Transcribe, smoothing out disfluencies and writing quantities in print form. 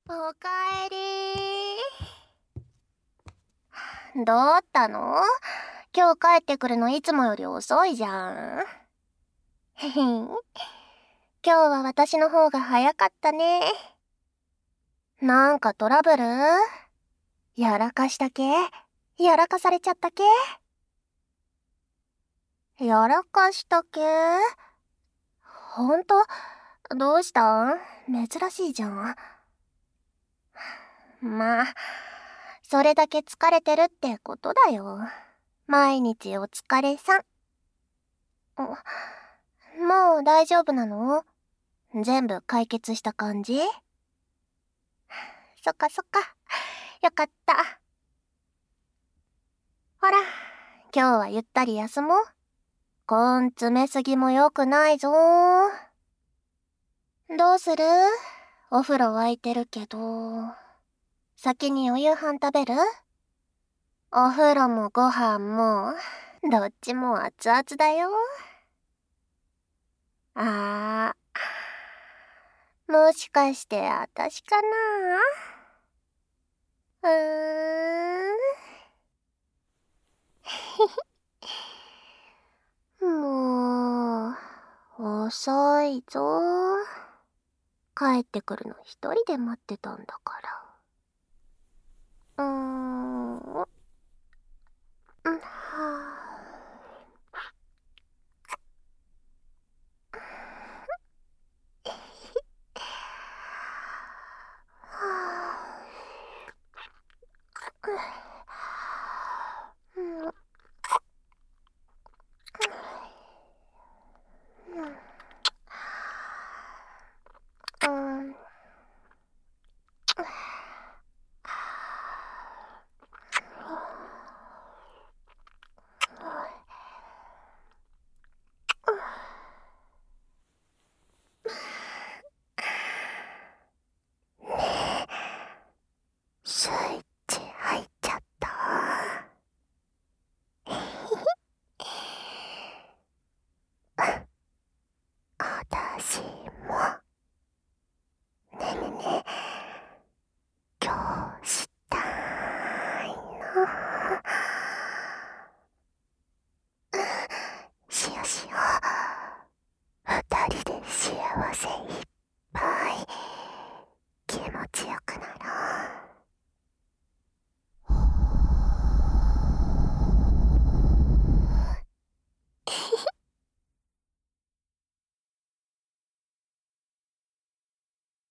おかえり。どうったの？今日帰ってくるのいつもより遅いじゃん。へへん。今日は私の方が早かったね。なんかトラブル？やらかした系？やらかされちゃった系？やらかした系？ほんと？どうしたん？珍しいじゃん。まあ、それだけ疲れてるってことだよ。毎日お疲れさん。もう大丈夫なの？全部解決した感じ？そっかそっか。よかった。ほら、今日はゆったり休もう。根詰めすぎも良くないぞ。どうする？お風呂沸いてるけど。先にお夕飯食べる？お風呂もご飯も、どっちも熱々だよ。もしかして私かな？うーん。もう、遅いぞ。帰ってくるの一人で待ってたんだから。